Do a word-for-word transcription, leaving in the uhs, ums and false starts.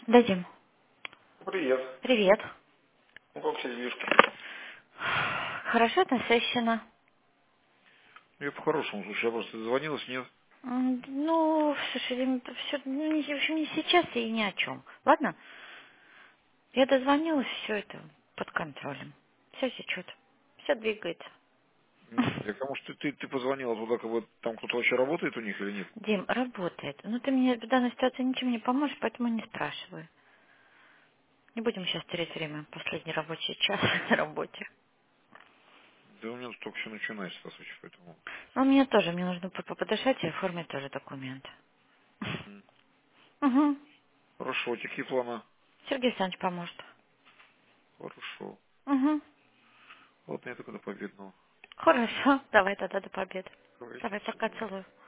Дадим. Привет. Привет. Ну как все делишки? Хорошо насыщенно. Я по-хорошему, слушай, я просто звонилась, нет? М, Ну, слушай, все, в общем, не сейчас и ни о чем. Ладно? Я дозвонилась, все это под контролем. Все течет. Все двигается. Нет, я к тому, что ты, ты позвонила туда, как бы там кто-то вообще работает у них или нет? Дим, работает. Ну, ты мне в данной ситуации ничем не поможешь, поэтому не спрашиваю. Не будем сейчас терять время. Последний рабочий час на работе. Да у меня тут только все начинается, по сути, поэтому... Ну, мне тоже, мне нужно по- подышать и оформить тоже документ. Мгм. Угу. Хорошо, какие планы? Сергей Александрович поможет. Хорошо. Угу. Ладно, я только до победного. Хорошо. Давай тогда до победы. Давай, Давай, все, пока давай. целую.